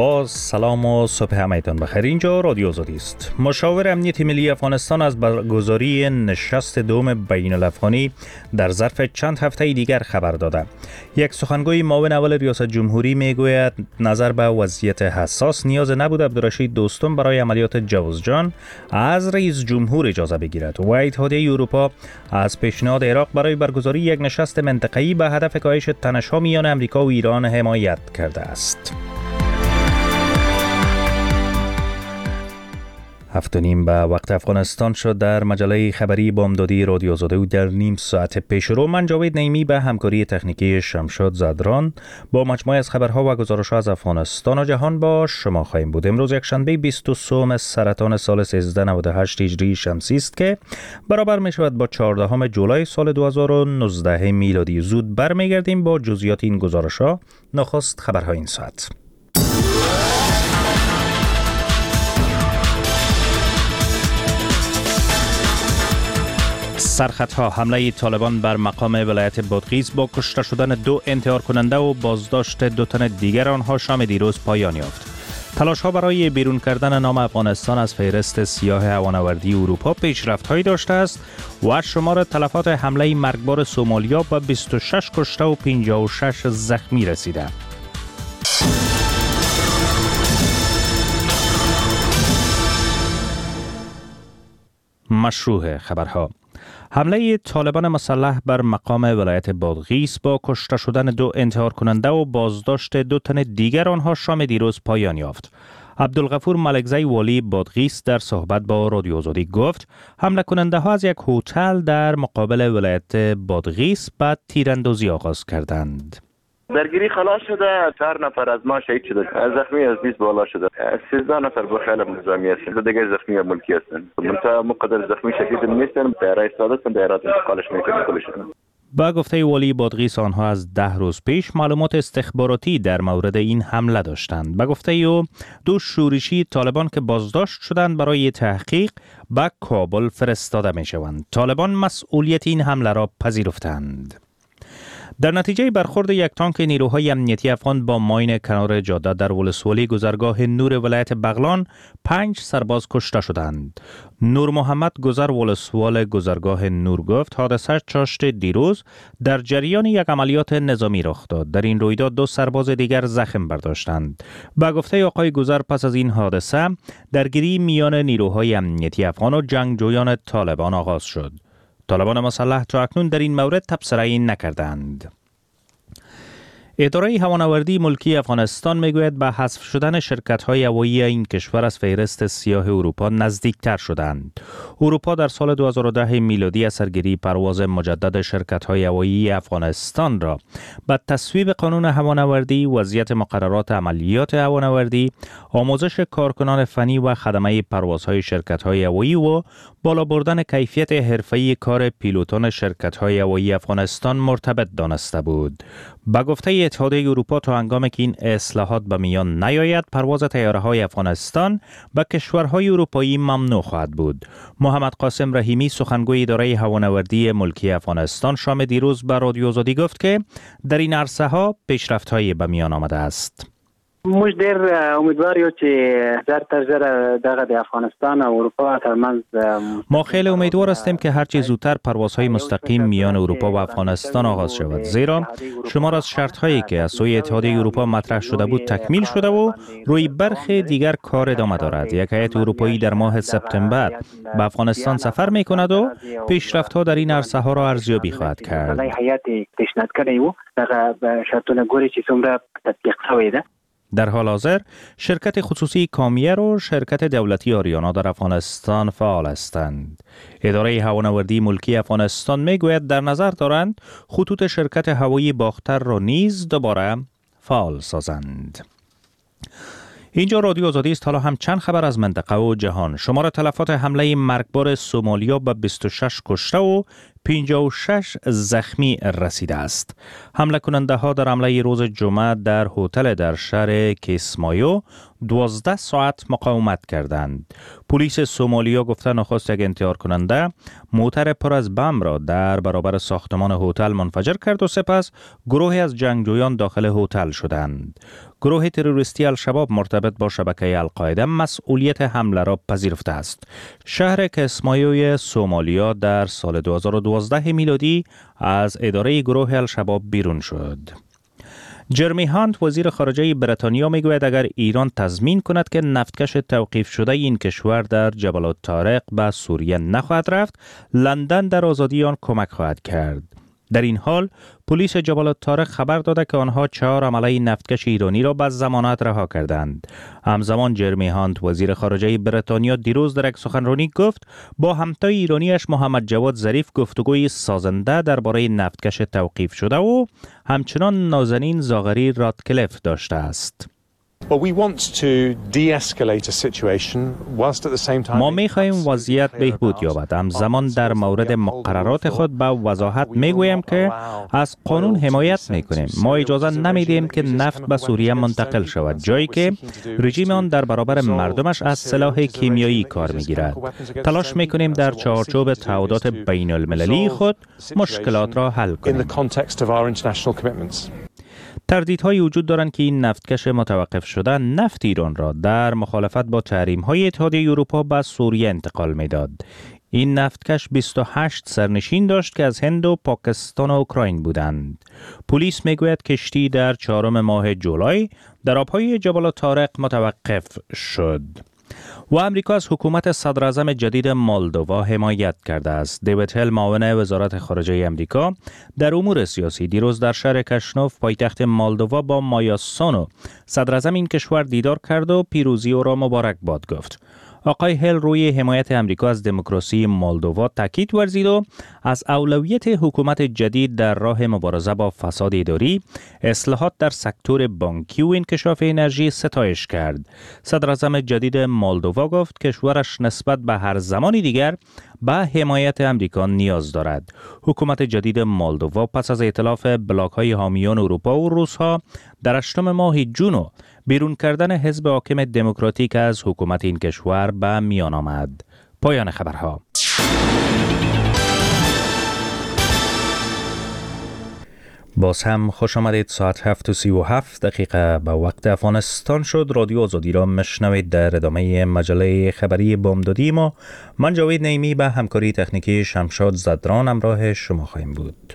با سلام و صبح همایتان بخیر. اینجا رادیو آزادی است. مشاور امنیت ملی افغانستان از برگزاری نشست دوم بین الافغانی در ظرف چند هفته دیگر خبر داده. یک سخنگوی معاون اول ریاست جمهوری میگوید نظر به وضعیت حساس نیاز نبود عبدالرشید دوستم برای عملیات جوزجان از رئیس جمهور اجازه بگیرد و اتحادیه اروپا از پیشنهاد عراق برای برگزاری یک نشست منطقه‌ای به هدف کاهش تنش‌ها میان امریکا و ایران حمایت کرده است. 7:30 به وقت افغانستان شد. در مجله خبری بامدادی رادیو آزادی و در نیم ساعت پیش رو من جاوید نعیمی به همکاری تکنیکی شمشاد زدران با مجموعه از خبرها و گزارش‌ها از افغانستان و جهان با شما خواهیم بود. امروز یکشنبه 23 سرطان سال 1398 هجری شمسی است که برابر می شود با 14 جولای سال 2019 میلادی. زود برمیگردیم با جزئیات این گزارش‌ها. نخست خبرهای این ساعت. سرخطها: حمله طالبان بر مقام ولایت بادغیس با کشته شدن 2 انتحار کننده و بازداشت 2 تن دیگر آنها شام دیروز پایان یافت. تلاش‌ها برای بیرون کردن نام افغانستان از فهرست سیاه هوانوردی اروپا پیشرفت‌هایی داشته است و شمار تلفات حمله مرگبار سومالیا به 26 کشته و 56 زخمی رسیده. مشروع خبرها: حمله طالبان مسلح بر مقام ولایت بادغیس با کشته شدن 2 انتحار کننده و بازداشت 2 تن دیگر آنها شام دیروز پایان یافت. عبدالغفور ملکزی والی بادغیس در صحبت با رادیو آزادی گفت حمله کننده ها از یک هتل در مقابل ولایت بادغیس بعد تیراندازی آغاز کردند. درگیری خلاص شده. 4 نفر از ما شهید شده، زخمی از 20 بالا شده. 13 نفر با خیل نظامی هستند، دیگه زخمی ملکی هستند. منتها مقدر زخمی شدید نیستند. دایره ساده هستند، دایره انتقالش میکنند کلشون. با گفته والی بادغیس آنها از 10 روز پیش معلومات استخباراتی در مورد این حمله داشتند. با گفته او 2 شورشی طالبان که بازداشت شدند برای تحقیق به کابل فرستاده می شوند. طالبان مسئولیت این حمله را پذیرفتند. در نتیجه برخورد یک تانک نیروهای امنیتی افغان با ماین کنار جاده در ولسوالی گذرگاه نور ولایت بغلان 5 سرباز کشته شدند. نور محمد گذر ولسوال گذرگاه نور گفت حادثه چاشت دیروز در جریان یک عملیات نظامی رخ داد. در این رویداد 2 سرباز دیگر زخم برداشتند. با گفته آقای گذر پس از این حادثه درگیری میان نیروهای امنیتی افغان و جنگجویان طالبان آغاز شد. طالبان مسلح تا اکنون در این مورد تبصره‌ای نکردند. اداره هوانوردی ملکی افغانستان میگوید به حذف شدن شرکت‌های هوایی این کشور از فهرست سیاه اروپا نزدیکتر شدند. اروپا در سال 2010 میلادی از سرگیری پرواز مجدد شرکت‌های هوایی افغانستان را به تصویب قانون هوانوردی، وضعیت مقررات عملیات هوانوردی، آموزش کارکنان فنی و خدمه پروازهای شرکت‌های هوایی و بالا بردن کیفیت حرفه‌ای کار پیلوتان شرکت‌های هوایی افغانستان مرتبط دانسته بود. با گفته اتحادیه اروپا تا هنگامی که این اصلاحات به میان نیاید پرواز طیاره‌های افغانستان به کشورهای اروپایی ممنوع خواهد بود. محمد قاسم رحیمی سخنگوی اداره هوانوردی ملکی افغانستان شام دیروز به رادیو آزادی گفت که در این عرصه‌ها پیشرفت‌هایی به میان آمده است. موږ ډېر امیدوار یو چې زر تر زر دغه د افغانستان او اروپا ترمنځ ما خیلی امیدوار هستیم که هرچی زودتر پروازهای مستقیم میان اروپا و افغانستان آغاز شود، زیرا شمار از شرط‌هایی که از سوی اتحادیه اروپا مطرح شده بود تکمیل شده و روی برخی دیگر کار ادامه دارد. یک هیئت اروپایی در ماه سپتامبر به افغانستان سفر می‌کند و پیشرفت‌ها در این عرصه‌ها را ارزیابی خواهد کرد. هیئت پیشنهاد کړی و دغه شرطونه ګوري چې څومره تطبیق شوی ده. در حال حاضر شرکت خصوصی کامیر و شرکت دولتی آریانا در افغانستان فعال هستند. اداره هوانوردی ملکی افغانستان میگوید در نظر دارند خطوط شرکت هوایی باختر را نیز دوباره فعال سازند. اینجا رادیو آزادی است. حالا هم چند خبر از منطقه و جهان. شمار تلفات حمله مرگبار سومالیا به 26 کشته و 56 زخمی رسیده است. حمله کننده ها در حمله روز جمعه در هتل در شهر کیسمایو 12 ساعت مقاومت کردند. پلیس سومالیا گفته نخست یک انتحار کننده موتر پر از بم را در برابر ساختمان هتل منفجر کرد و سپس گروهی از جنگجویان داخل هتل شدند. گروه تروریستی الشباب مرتبط با شبکه القاعده مسئولیت حمله را پذیرفته است. شهر کیسمایوی سومالیا در سال 2012 میلادی از اداره گروه الشباب بیرون شد. جرمی هانت وزیر خارجه بریتانیا میگوید اگر ایران تضمین کند که نفتکش توقیف شده این کشور در جبل الطارق به سوریه نخواهد رفت، لندن در آزادی آن کمک خواهد کرد. در این حال پلیس جبل الطارق خبر داده که آنها 4 عمله نفتکش ایرانی را به ضمانت رها کردند. همزمان جرمی هانت وزیر خارجه بریتانیا دیروز در یک سخنرانی گفت با همتای ایرانیش محمد جواد ظریف گفتگوی سازنده درباره نفتکش توقیف شده و همچنان نازنین زاغری راتکلیف داشته است. ما می‌خواهیم وضعیت بهبود یابد. همزمان در مورد مقررات خود به وضاحت می‌گویم که از قانون حمایت می‌کنیم. ما اجازه نمی‌دهیم که نفت به سوریه منتقل شود، جایی که رژیم آن در برابر مردمش از سلاح کیمیایی کار می‌گیرد. تلاش می‌کنیم در چارچوب تعهدات بین‌المللی خود مشکلات را حل کنیم. تردیدهایی وجود دارند که این نفتکش متوقف شده نفت ایران را در مخالفت با تحریم‌های اتحادیه اروپا به سوریه انتقال می‌داد. این نفتکش 28 سرنشین داشت که از هند و پاکستان و اوکراین بودند. پلیس میگوید کشتی در 4 ماه جولای در آب‌های جبل الطارق متوقف شد. و امریکا از حکومت صدراعظم جدید مولدووا حمایت کرده است. دیوید هل معاون وزارت خارجه امریکا در امور سیاسی دیروز در شهر کشنوف پایتخت مولدووا با مایا سانو صدراعظم این کشور دیدار کرد و پیروزی او را مبارک باد گفت. آقای هل روی حمایت امریکا از دموکراسی مولدووا تاکید ورزید و از اولویت حکومت جدید در راه مبارزه با فساد اداری، اصلاحات در سکتور بانکی و انکشاف انرژی ستایش کرد. صدراعظم جدید مولدووا گفت کشورش نسبت به هر زمانی دیگر به حمایت امریکا نیاز دارد. حکومت جدید مولدووا پس از ائتلاف بلاک‌های حامیان اروپا و روس‌ها در 8 ماه جون بیرون کردن حزب حاکم دموکراتیک از حکومت این کشور به میان آمد. پایان خبرها. باز هم خوش آمدید. ساعت 7:37 به وقت افغانستان شد. رادیو آزادی را مشنوید. در ادامه مجله خبری بامدادی ما من جاوید نعیمی به همکاری تکنیکی شمشاد زدران همراه شما خواهیم بود.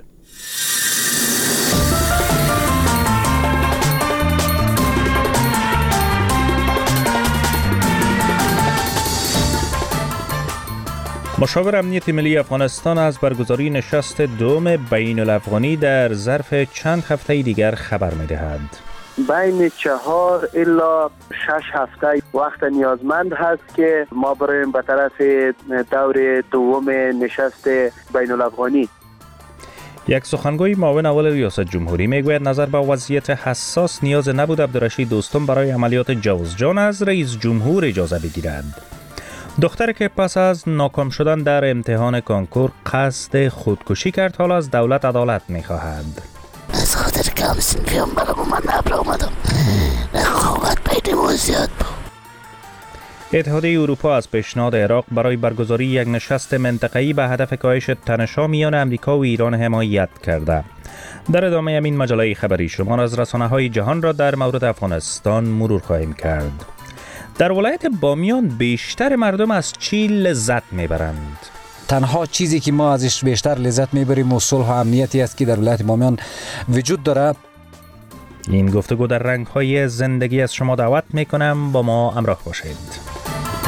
مشاور امنیت ملی افغانستان از برگزاری نشست دوم بین الافغانی در ظرف چند هفته دیگر خبر می‌دهد. بین 4 الی 6 هفته وقت نیازمند هست که ما بریم به طرف دور دوم نشست بین الافغانی. یک سخنگوی معاون اول ریاست جمهوری میگوید نظر به وضعیت حساس نیاز نبود عبدالرشید دوستم برای عملیات جوزجان از رئیس جمهور اجازه بگیرد. دختر که پس از ناکام شدن در امتحان کنکور قصد خودکشی کرد حالا از دولت عدالت می‌خواهد. از خاطر کم سنفیم برای من نبر آمدم. رقابت بین ما زیاد بود. اتحادیه اروپا از پیشنهاد عراق برای برگزاری یک نشست منطقه‌ای به هدف کاهش تنش‌ها میان امریکا و ایران حمایت کرده. در ادامه این مجله خبری شما از رسانه‌های جهان را در مورد افغانستان مرور خواهیم کرد. در ولایت بامیان بیشتر مردم از چی لذت میبرند؟ تنها چیزی که ما ازش بیشتر لذت میبریم و صلح و امنیتی است که در ولایت بامیان وجود دارد. این گفتگو در رنگ‌های زندگی از شما دعوت میکنم، با ما همراه باشید.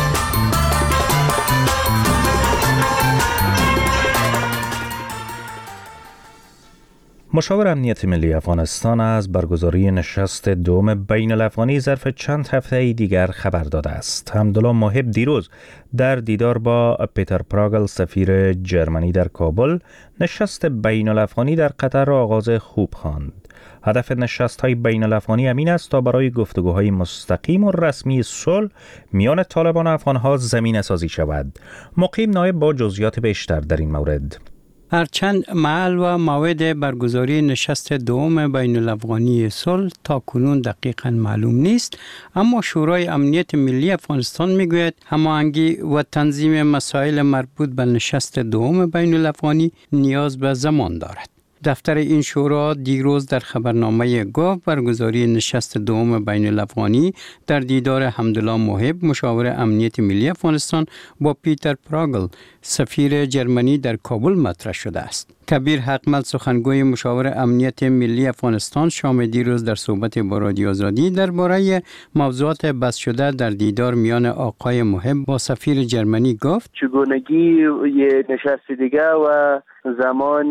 مشاور امنیت ملی افغانستان از برگزاری نشست دوم بین الافغانی ظرف چند هفته دیگر خبر داده است. حمدالله محب دیروز در دیدار با پیتر پراگل سفیر جرمنی در کابل نشست بین الافغانی در قطر را آغاز خوب خواند. هدف نشست‌های بین الافغانی امین است تا برای گفتگوهای مستقیم و رسمی صلح میان طالبان و افغان‌ها زمینه سازی شود. مقیم نایب با جزئیات بیشتر در این مورد. هرچند محل و موعد برگزاری نشست دوم بین الافغانی صلح تا کنون دقیقاً معلوم نیست، اما شورای امنیت ملی افغانستان میگوید هماهنگی و تنظیم مسائل مربوط به نشست دوم بین الافغانی نیاز به زمان دارد. دفتر این شورا دیروز در خبرنامه گفت برگزاری نشست دوم بین الافغانی در دیدار حمدالله محب مشاور امنیت ملی افغانستان با پیتر پراگل سفیر جرمنی در کابل مطرح شده است. کبیر حقمل سخنگوی مشاور امنیت ملی افغانستان شام دیروز در صحبت با رادیو آزادی درباره موضوعات بحث شده در دیدار میان آقای محب با سفیر جرمنی گفت چگونگی یه نشست دیگه و زمان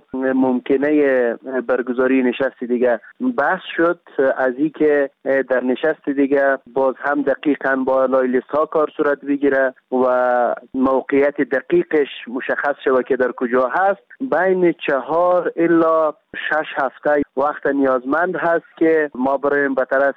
ممکنه برگزاری نشست دیگه بحث شد، از این که در نشست دیگه باز هم دقیقاً با لایلیست ها کار صورت بگیره و موقعیت دقیقش مشخص شود که در کجا هست. بین 4 الی 6 هفته وقت نیازمند هست که ما بریم به طرف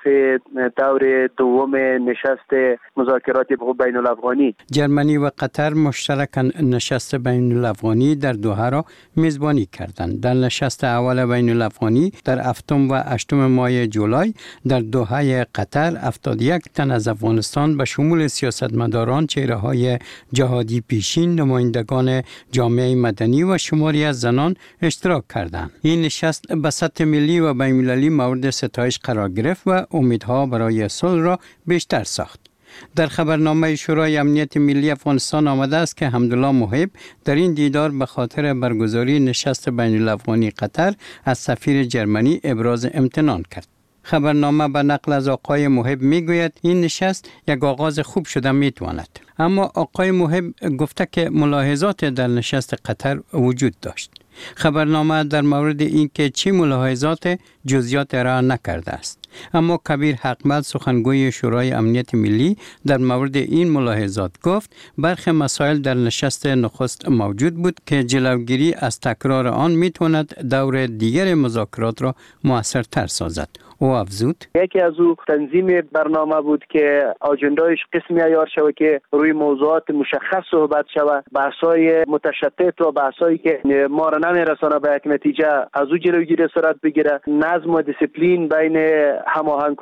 دور دوم نشست مذاکرات بین الافغانی. جرمنی و قطر مشترکاً نشست بین الافغانی در دوحه را میزبانی کردند. در نشست اول بین الافغانی در 7 و 8 ماه جولای در دوحه قطر 71 تن از افغانستان به شمول سیاستمداران، چهره‌های جهادی پیشین، نمایندگان جامعه مدنی و شماری از زنان اشتراک کردند. این نشست به سطح ملی و بین‌المللی مورد ستایش قرار گرفت و امیدها برای صلح را بیشتر ساخت. در خبرنامه شورای امنیت ملی افغانستان آمده است که حمدالله محب در این دیدار به خاطر برگزاری نشست بین الافغانی قطر از سفیر جرمنی ابراز امتنان کرد. خبرنامه به نقل از آقای محب میگوید این نشست یک آغاز خوب شده میتواند، اما آقای محب گفته که ملاحظات در نشست قطر وجود داشت. خبرنامه در مورد اینکه چه ملاحظات جزئیات را نکرده است، اما کبیر حقمل سخنگوی شورای امنیت ملی در مورد این ملاحظات گفت برخی مسائل در نشست نخست موجود بود که جلوگیری از تکرار آن میتواند دور دیگر مذاکرات را مؤثرتر سازد. او افزود یکی از او تنظیم برنامه بود که آجندایش قسمی عیار شود که روی موضوعات مشخص صحبت شود، بحث‌های متشتت و بحث‌هایی که ما را نمیرسانه به یک نتیجه از او جلوگیری صورت بگیره. نظم و دیسیپلین بین هماهنگ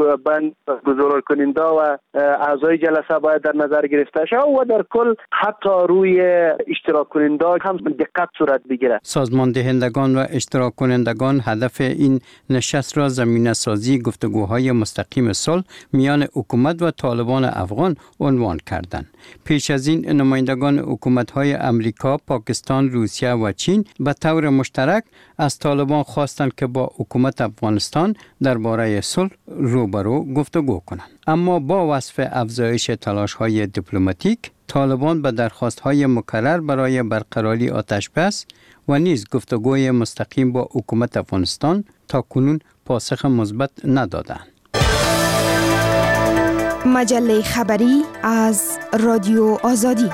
گزارش کننده و اعضای جلسه باید در نظر گرفته شود و در کل حتی روی اشتراک کننده هم دقت صورت بگیره. سازمان دهندگان و اشتراک کنندگان هدف این نشست را زمینه سازی گفتگوهای مستقیم صلح میان حکومت و طالبان افغان عنوان کردند. پیش از این نمایندگان حکومت‌های امریکا، پاکستان، روسیه و چین به طور مشترک از طالبان خواستند که با حکومت افغانستان درباره صلح روبرو گفتگو کنند. اما با وصف افزایش تلاش‌های دیپلماتیک، طالبان به درخواست‌های مکرر برای برقراری آتش‌بس و نیز گفتگوی مستقیم با حکومت افغانستان تا کنون پاسخ مثبت ندادند. مجله خبری از رادیو آزادی.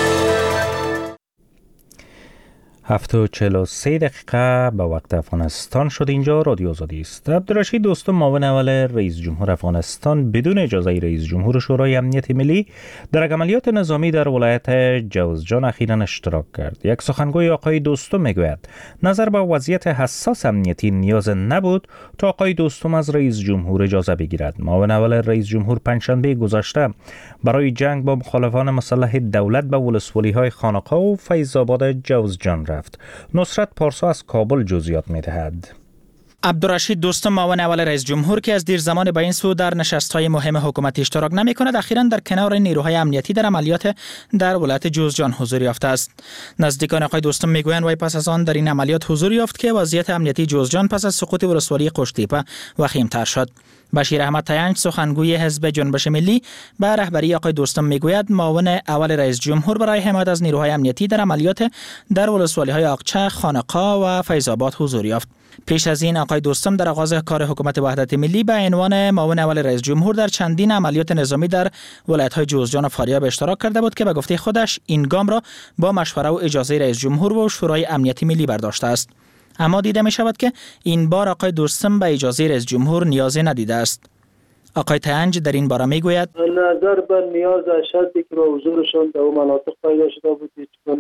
7:43 دقیقه به وقت افغانستان شد. اینجا رادیو آزادی است. عبدالرشید دوستم، معاون اول رئیس جمهور افغانستان بدون اجازه رئیس جمهور شورای امنیت ملی در عملیات نظامی در ولایت جوزجان اخیراً اشتراک کرد. یک سخنگوی آقای دوستم میگوید نظر به وضعیت حساس امنیتی نیاز نبود تا آقای دوستم از رئیس جمهور اجازه بگیرد. معاون اول رئیس جمهور پنجشنبه گذشته برای جنگ با مخالفان مسلح دولت به ولسوالی‌های خانقاه و فیض‌آباد جوزجان رفت. نصرت پارسا از کابل جزئیات می‌دهد. عبدالرشید دوستم، معاون اول رئیس جمهور که از دیر زمان به این سو در نشست‌های مهم حکومتی اشتراک نمی‌کند، اخیراً در کنار نیروهای امنیتی در عملیات در ولایت جوزجان حضور یافته است. نزدیکان آقای دوستم میگویند وی پس از آن در این عملیات حضور یافت که وضعیت امنیتی جوزجان پس از سقوط ولسوالی قشتیپه وخیم‌تر شد. بشیر احمد تینج سخنگوی حزب جنبش ملی به رهبری آقای دوستم میگوید معاون اول رئیس جمهور برای حمایت از نیروهای امنیتی در عملیات در ولسوالی‌های آقچه، خانقاه و فیض‌آباد حضور یافت. پیش از این آقای دوستم در آغاز کار حکومت وحدت ملی به عنوان معاون اول رئیس جمهور در چندین عملیات نظامی در ولایت‌های جوزجان و فاریاب اشتراک کرده بود که به گفته خودش این گام را با مشوره و اجازه رئیس جمهور و شورای امنیت ملی برداشته است. اما دیده می شود که این بار آقای دوستم به اجازه رئیس جمهور نیازی ندیده است. آقای تینج در این باره می گوید نظر بر نیاز شدی که حضورشان در مناطق پیدا شده بود، هیچ گونه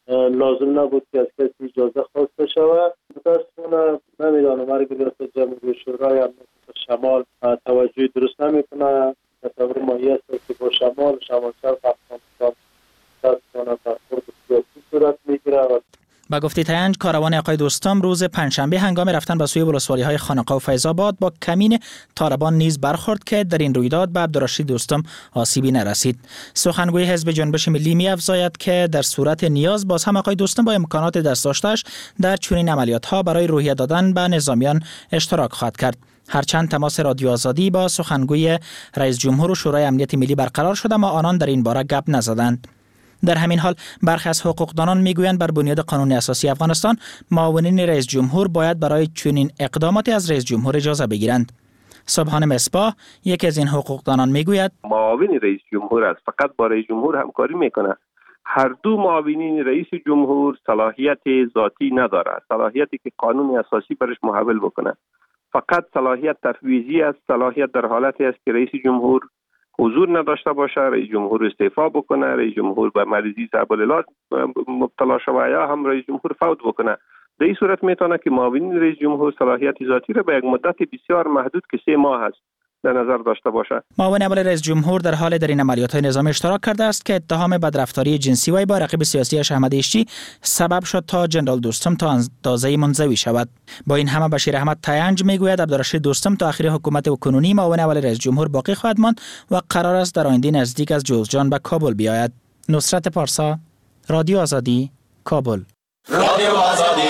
لازم نبود که از کسی اجازه خواسته شود. متاسفانه نمیدانم اگر ریاست جمهوری شورای امنیت شمال توجه درست نمیکنه. تصور ماهی است که با شمال شرق افغانستان متاسفانه برخورد سیاسی صورت میگیره. با گفته تنج کاروان آقای دوستم روز پنجشنبه هنگام رفتن به سوی ولسوالی‌های خانقاه و فیض آباد با کمین طالبان نیز برخورد که در این رویداد به عبدالرشید دوستم آسیبی نرسید. سخنگوی حزب جنبش ملی می‌افزاید که در صورت نیاز باز هم آقای دوستم با امکانات دست داشته‌اش در چنین عملیات‌ها برای روحیه دادن به نظامیان اشتراک خواهد کرد. هرچند تماس رادیو آزادی با سخنگوی رئیس جمهور و شورای امنیت ملی برقرار شد اما آنان در این باره گپ نزدند. در همین حال برخی از حقوقدانان میگویند بر بنیاد قانون اساسی افغانستان معاونین رئیس جمهور باید برای چنین اقداماتی از رئیس جمهور اجازه بگیرند. سبحان مصباح یکی از این حقوقدانان میگوید معاون رئیس جمهور است، فقط با رئیس جمهور همکاری میکنه. هر دو معاونین رئیس جمهور صلاحیت ذاتی نداره، صلاحیتی که قانون اساسی برش محول بکنه. فقط صلاحیت تفویضی است، صلاحیت در حالتی است که رئیس جمهور حضور نداشته باشه، رئیس جمهور استعفا بکنه، رئیس جمهور به مریضی صعب العلاج مبتلا شوه یا هم رئیس جمهور فوت بکنه. در این صورت میتونه که معاونین رئیس جمهور صلاحیت ذاتی را به یک مدت بسیار محدود که 3 ماه است در نظر داشته باشه. معاون اول رئیس جمهور در حال در این عملیات‌های نظامی اشتراک کرده است که اتهام بدرفتاری جنسی وی با رقیب سیاسی احمد ایشچی سبب شد تا جنرال دوستم تا اندازه‌ای منزوی شود. با این همه بشیر احمد تینج میگوید عبدالرشید دوستم تا آخر حکومت کنونی معاون اول رئیس جمهور باقی خواهد ماند و قرار است در آینده نزدیک از جوزجان به کابل بیاید. نصرت پارسا، رادیو آزادی، کابل. رادیو آزادی.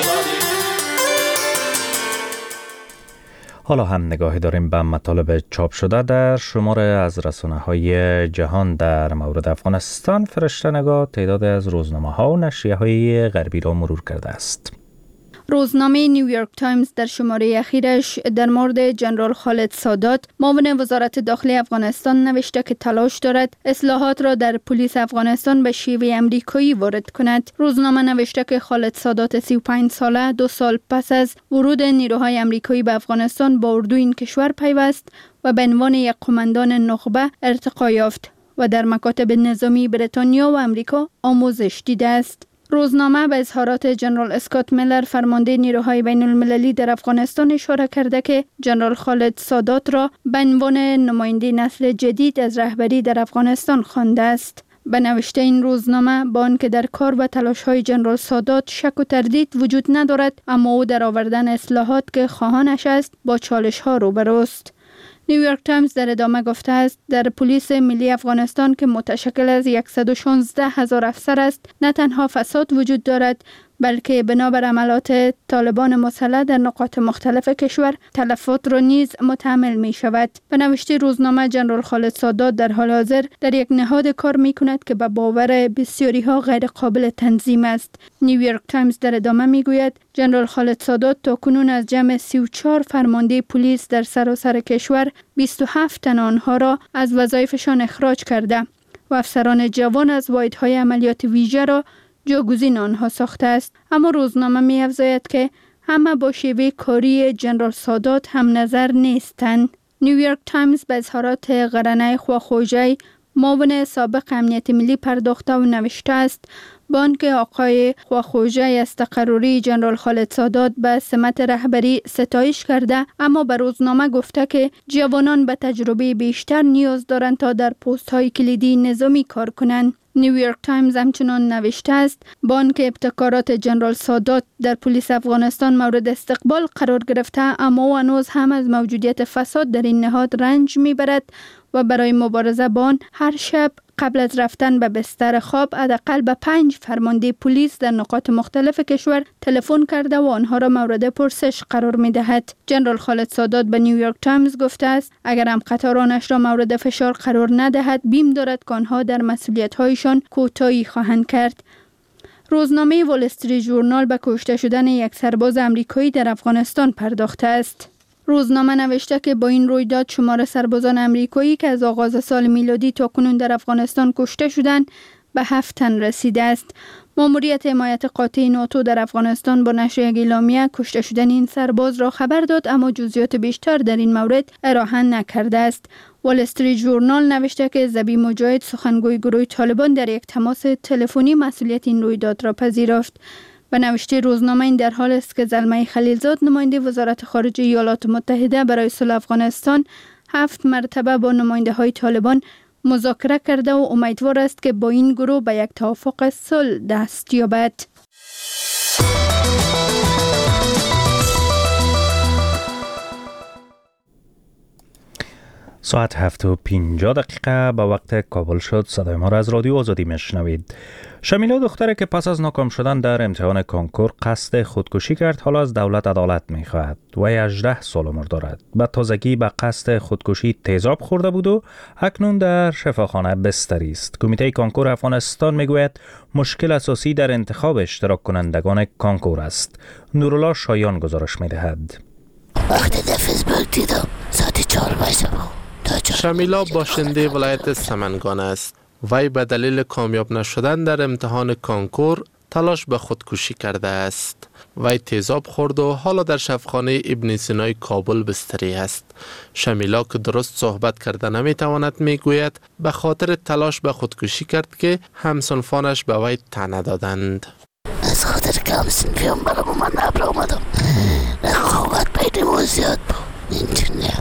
حالا هم نگاهی داریم به مطالب چاپ شده در شماره از رسانه‌های جهان در مورد افغانستان. فرشته نگاه تعداد از روزنامه‌ها و نشریه‌های غربی را مرور کرده است. روزنامه نیویورک تایمز در شماره اخیرش در مورد جنرال خالد سادات معاون وزارت داخلی افغانستان نوشته که تلاش دارد اصلاحات را در پلیس افغانستان به شیوه امریکایی وارد کند. روزنامه نوشته که خالد سادات 35 ساله 2 سال پس از ورود نیروهای امریکایی به افغانستان با اردو این کشور پیوست و به عنوان یک قماندان نخبه ارتقا یافت و در مکاتب نظامی بریتانیا و امریکا آموزش دیده است. روزنامه به اظهارات جنرال اسکات میلر فرمانده نیروهای بین المللی در افغانستان اشاره کرده که جنرال خالد سادات را به عنوان نماینده نسل جدید از رهبری در افغانستان خوانده است. به نوشته این روزنامه با آنکه در کار و تلاش‌های جنرال سادات شک و تردید وجود ندارد اما او در آوردن اصلاحات که خواهانش است با چالش‌ها روبروست. نیویورک تایمز در ادامه گفته است در پلیس ملی افغانستان که متشکل از 116,000 افسر است نه تنها فساد وجود دارد بلکه بنابر عملات طالبان مسلح در نقاط مختلف کشور تلفات را نیز متحمل می شود. به نوشته روزنامه جنرال خالد سادات در حال حاضر در یک نهاد کار می کند که به باور بسیاری ها غیر قابل تنظیم است. نیویورک تایمز در ادامه می گوید جنرال خالد سادات تا کنون از جمع 34 فرمانده پلیس در سراسر کشور 27 تن آنها را از وظایفشان اخراج کرده و افسران جوان از واحدهای عملیات ویژه را جاگزین آنها ساخته است. اما روزنامه می افزاید که همه با شیوه کاری جنرال سادات هم نظر نیستند. نیویورک تایمز به اظهارات قرنه خواخوجی معاون سابق امنیت ملی پرداخته و نوشته است با آنکه آقای خواخوجی از تقرری جنرال خالد سادات به سمت رهبری ستایش کرده اما به روزنامه گفته که جوانان به تجربه بیشتر نیاز دارند تا در پست های کلیدی نظامی کار کنند. نیویورک تایمز همچنان نوشته است با آنکه ابتکارات جنرال سادات در پلیس افغانستان مورد استقبال قرار گرفته اما او هنوز هم از موجودیت فساد در این نهاد رنج میبرد و برای مبارزه با آن هر شب قبل از رفتن به بستر خواب حداقل به 5 فرمانده پلیس در نقاط مختلف کشور تلفن کرده و آنها را مورد پرسش قرار می‌دهد. جنرال خالد سادات به نیویورک تایمز گفته است اگر هم قطارانش را مورد فشار قرار ندهد بیم دارد که آنها در مسئولیت‌هایشان کوتاهی خواهند کرد. روزنامه وال استریت ژورنال به کشته شدن یک سرباز آمریکایی در افغانستان پرداخته است. روزنامه نوشته که با این رویداد شمار سربازان آمریکایی که از آغاز سال میلادی تا کنون در افغانستان کشته شدند به 7 تن رسیده است. ماموریت حمایت قاطع ناتو در افغانستان با نشر یک اعلامیه کشته شدن این سرباز را خبر داد اما جزئیات بیشتر در این مورد ارائه نکرده است. وال استریت ژورنال نوشته که ذبیح مجاهد سخنگوی گروه طالبان در یک تماس تلفنی مسئولیت این رویداد را پذیرفت. و نوشته روزنامه این در حال است که زلمه خلیلزاد نماینده وزارت خارجه ایالات متحده برای صلح افغانستان 7 مرتبه با نماینده های طالبان مذاکره کرده و امیدوار است که با این گروه به یک توافق صلح دست یابد. ساعت 7:50 به وقت کابل شد. صدای ما را از رادیو آزادی میشنوید. شمیلا دختری که پس از ناکام شدن در امتحان کنکور قصد خودکشی کرد، حالا از دولت عدالت میخواهد. وی 18 سال عمر دارد. به تازگی به قصد خودکشی تیزاب خورده بود و اکنون در شفاخانه بستری است. کمیته کنکور افغانستان میگوید مشکل اساسی در انتخاب اشتراک کنندگان کنکور است. نورالله شایان گزارش میدهد. وقتی در فیسبوک دیدم ساعت 4 بود. شمیلا باشنده ولایت سمنگان است. وی به دلیل کامیاب نشدن در امتحان کنکور تلاش به خودکشی کرده است. وی تیزاب خورد و حالا در شفاخانه ابن سینای کابل بستری است. شمیلا که درست صحبت کرده نمیتواند میگوید به خاطر تلاش به خودکشی کرد که همسنفانش به وی طعنه دادند. از خاطر کم سنفیام برام من نبر آمدم. رقابت بین ما زیاد بود. اینجوری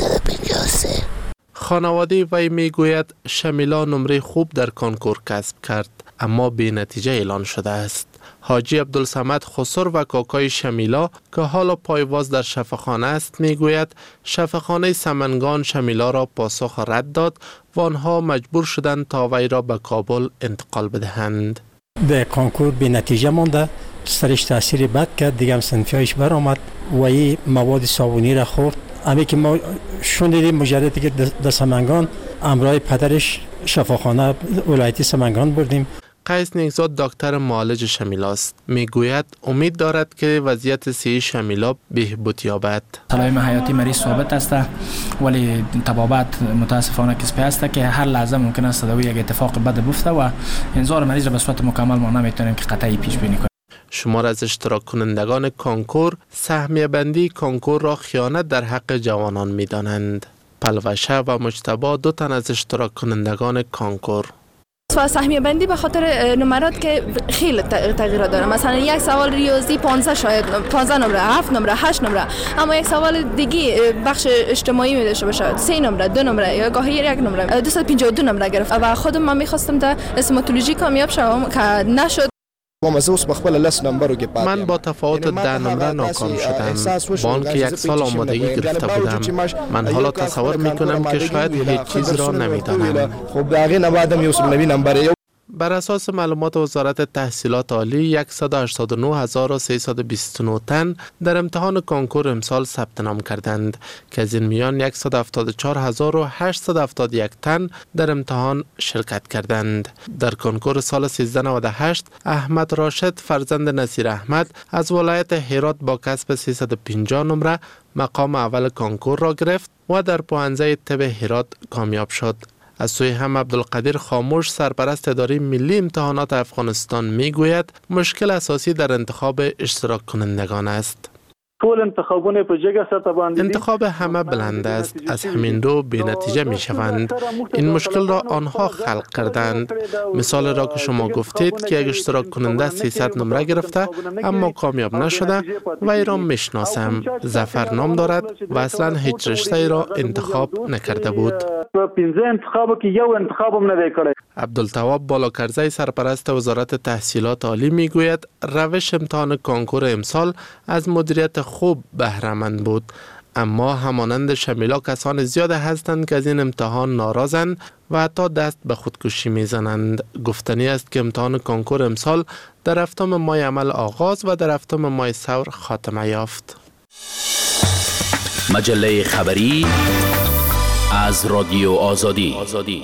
153. خانواده وی میگوید شمیلا نمره خوب در کنکور کسب کرد اما بی نتیجه اعلان شده است. حاجی عبدالصمد خسر و کاکای شمیلا که حالا پایواز در شفاخانه است میگوید شفاخانه سمنگان شمیلا را پاسخ رد داد و آنها مجبور شدند تا وی را به کابل انتقال بدهند. در کنکور بی نتیجه مانده، سرش تاثیر بد کرد، دیگه هم سنفیایش برآمد و این مواد صابونی را خورد. امی که ما شنیدیم مجردی که در سمنگان امرای پدرش شفاخانه ولایتی سمنگان بردیم. قیس نیکزاد دکتر معالج شمیلا است. میگوید امید دارد که وضعیت صحی شمیلا بهبود یابد. سلامت حیاتی مریض ثابت است ولی طبابت متاسفانه کسبی است که هر لحظه ممکن است یک اتفاق بد بیفته و انظار مریض را به صورت مکمل ما نمیتونیم که قطعی پیش بینی کنیم. شمار از اشتراک کنندگان کنکور سهمیه بندی کنکور را خیانت در حق جوانان می دانند. پلوشه و مجتبی 2 تن از اشتراک کنندگان کنکور. سهمیه بندی به خاطر نمرات که خیلی تغییرات داره. مثلا یک سوال ریاضی 15 شاید 15 نمره، 7 نمره، 8 نمره، اما یک سوال دیگه بخش اجتماعی می داشته باشه 3 نمره، 2 نمره یا گاهی 1 نمره، 252 نمره گرفت و خودم من می‌خواستم در استماتولوژی کامیاب شوم که نشد. من با تفاوت 10 نمره ناکام شدم. با آنکه 1 سال آمادگی گرفته بودم. من حالا تصور میکنم که شاید هیچ چیز را نمیدانم. بر اساس معلومات وزارت تحصیلات عالی 189,329 تن در امتحان کنکور امسال ثبت نام کردند که از این میان 174,871 تن در امتحان شرکت کردند. در کنکور سال 1398 احمد راشد فرزند نصیر احمد از ولایت هرات با کسب 350 نمره مقام اول کنکور را گرفت و در پوهنځی طب هرات کامیاب شد. از سوی هم عبدالقدیر خاموش سرپرست اداره ملی امتحانات افغانستان میگوید مشکل اساسی در انتخاب اشتراک کنندگان است. انتخاب همه بلند است، از همین رو بی نتیجه می شوند. این مشکل را آنها خلق کردند. مثال را که شما گفتید که یک اشتراک کننده 300 نمره گرفته اما کامیاب نشده و ای را می شناسم. ظفر نام دارد و اصلا هیچ رشته را انتخاب نکرده بود. عبدالتواب بالاکرزی سرپرست وزارت تحصیلات عالی می گوید روش امتحان کنکور امسال از مدیریت خوب بهره‌مند بود، اما همانند شمیلا کسان زیاد هستند که از این امتحان ناراضند و حتی دست به خودکشی میزنند. گفتنی است که امتحان کنکور امسال در 7 ماه عمل آغاز و در 7 ماه ثور خاتمه یافت. مجله خبری از رادیو آزادی.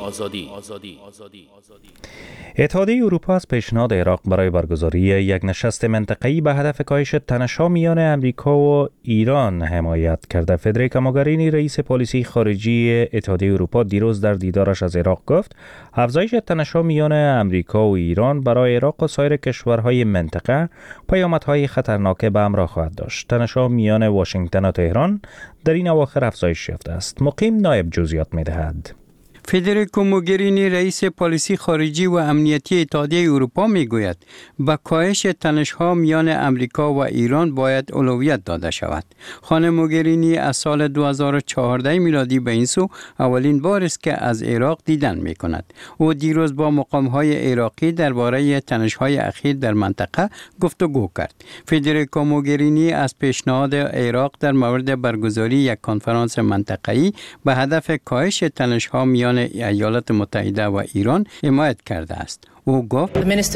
اتحادیه اروپا از پیشنهاد عراق برای برگزاری یک نشست منطقه‌ای به هدف کاهش تنش‌ها میان امریکا و ایران حمایت کرده. فدریکا موگرینی رئیس پالیسی خارجی اتحادیه اروپا دیروز در دیدارش از عراق گفت افزایش تنش‌ها میان امریکا و ایران برای عراق و سایر کشورهای منطقه پیامدهای خطرناک به همراه خواهد داشت. تنش‌ها میان واشنگتن و تهران در این اواخر افزایش یافته است. مقیم نایب جزئیات می‌دهد. فدریکو موگرینی رئیس پالیسی خارجی و امنیتی اتحادیه اروپا میگوید به کاهش تنش‌ها میان امریکا و ایران باید اولویت داده شود. خانم موگرینی از سال 2014 میلادی به این سو اولین بار است که از عراق دیدن میکند. او دیروز با مقام‌های عراقی درباره تنش‌های اخیر در منطقه گفتگو کرد. فدریکو موگرینی از پیشنهاد عراق در مورد برگزاری یک کنفرانس منطقه‌ای به هدف کاهش تنش‌ها میان ایالات متحده و ایران حمایت کرده است. او گفت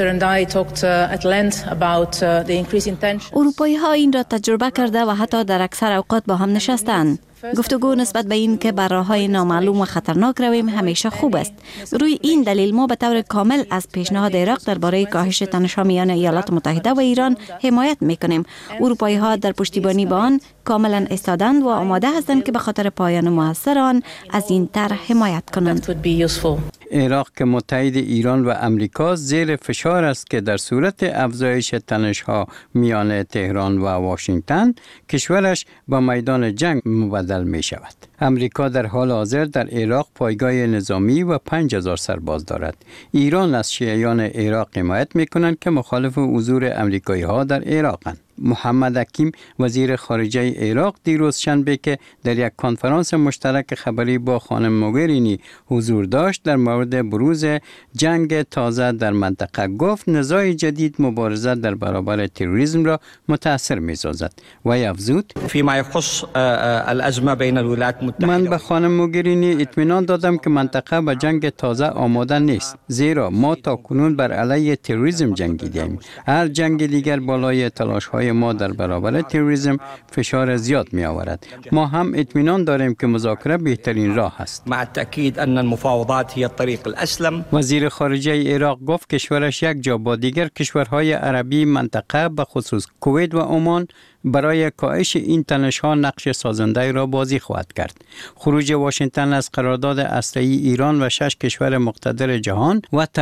اروپایی ها این را تجربه کرده و حتی در اکثر اوقات با هم نشستند. گفتگو نسبت به این که بر راه‌های نامعلوم و خطرناک رویم همیشه خوب است. روی این دلیل ما به طور کامل از پیشنهاد عراق درباره کاهش تنش‌ها میان ایالات متحده و ایران حمایت می‌کنیم. اروپایی ها در پشتیبانی با آن کاملا ایستادند و آماده هستند که به خاطر پایان موثر آن از این طرح حمایت کنند. عراق که متحد ایران و امریکا زیر فشار است که در صورت افزایش تنش‌ها میان تهران و واشنگتن کشورش با میدان جنگ مبدل می شود. امریکا در حال حاضر در عراق پایگاه نظامی و 5000 سرباز دارد. ایران از شیعیان عراق حمایت می کنند که مخالف حضور امریکایی ها در عراقند. محمد حکیم وزیر خارجه عراق دیروز شنبه که در یک کنفرانس مشترک خبری با خانم موگرینی حضور داشت در مورد بروز جنگ تازه در منطقه گفت نزاع جدید مبارزه در برابر تروریسم را متاثر می‌سازد و افزود فيما يخص الازمه بين الولايات المتحده من به خانم موگرینی اطمینان دادم که منطقه به جنگ تازه آماده نیست، زیرا ما تاکنون بر علیه تروریسم جنگیدیم. هر جنگ دیگر بالای تلاش‌های ما در برابر تروریسم فشار زیاد می آورد. ما هم اطمینان داریم که مذاکره بهترین راه است. مع التأكيد ان المفاوضات هي الطريق الاسلم. وزیر خارجه عراق گفت کشورش یک جا با دیگر کشورهای عربی منطقه به خصوص کویت و عمان برای کاهش این تنش‌ها نقش سازنده را بازی خواهد کرد. خروج واشنگتن از قرارداد اسلحه‌ای ایران و 6 کشور مقتدر جهان و